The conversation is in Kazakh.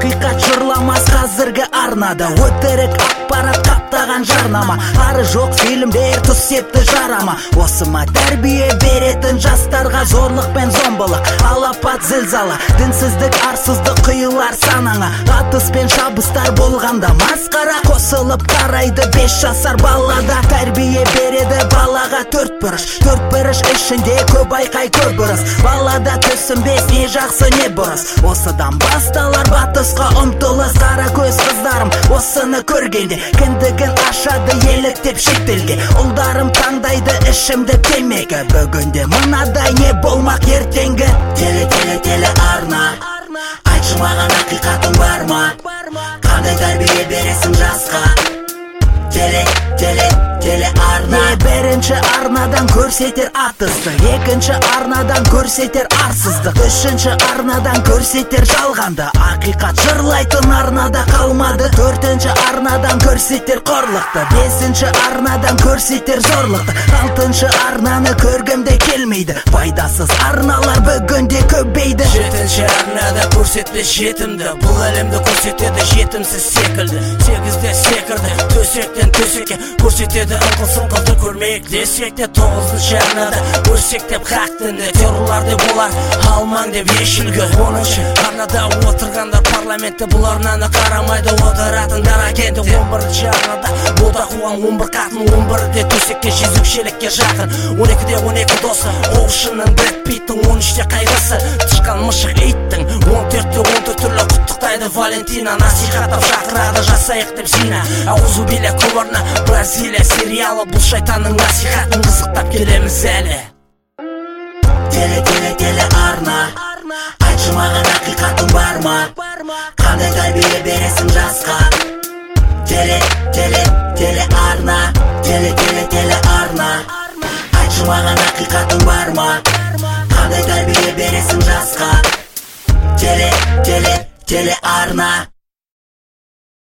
Ақиқат жырламас қазіргі арнада, өтірік ақпарат қаптаған жарнама. Ары жоқ фильмдер тұс септі жарама. Осыма тәрбие беретін жастарға зорлық пен зомбылық, алапат зілзала, дінсіздік арсыздық құйылар санаңа. Атыс пен шабыстар болғанда масқара, қосылып қарайды 5 жасар балада. Тәрбие береді балаға төрт бұрыш ішінде көп айқай көп бұрыс. Балада түсінбес не жақсы не бұрыс. Осыдан басталар батысқа ұмтылыс. Қара көз қыздарым осыны көргенде кіндігін ашады еліктеп шетелге. Ұлдарым таңдайды ішімді темекі. Бүгінде мынадай не болмақ ертеңгі. Теле арна, айтшы маған ақиқатың бар ма? Қандай тәрбие бересің жасқа? Теле арна. Бірінші арнадан көрсетер атысты, екінші арнадан көрсетер арсыздық, үшінші арнадан көрсетер жалғанды. Ақиқат жырлайтын арнада қалмады. Төртінші арнадан көрсетер қорлықты, бесінші арнадан көрсетер зорлықты, алтыншы арнаны көргімде келмейді. Пайдасыз арналар бүгінде көбейді. Жетінші арнада көрсетпес жетімді, бұл әлемді көрсетеді жетімсіз секілді. Сегізде секірді, төсектен төсекке көрсетеді ыңқылсын қылды көрмейік десек те. Тоғызыншы арнада көрсек деп хақтынды, террорлар деп олар алмаң деп ешілгі. Оныншы арнада отырғандар парламентті, бұл арнаны қарамайды отыратындар агенті. 11-ші арнада бода қуған 11 қатын, 11-де төсекке жезөкшелікке жақын. 12-де 12 досы, оушының Брэд Питтің, 13-те қайғысы тышқан мышық иттің, 14-те 14 түрлі құттықтайды Валентина. Насихаттап шақырады жасайық деп сина. Аузу биле кубарна, Бразилия сериалы, бұл шайтанның насихатын қызықтап келеміз әлі. Теле арна, айтшы маған ақиқатың бар ма? Қандай тәрбие бересің жасқа? Теле арна, теле арна, айтшы маған ақиқатың бар ма? Қандай тәрбие бересің жасқа? Теле арна.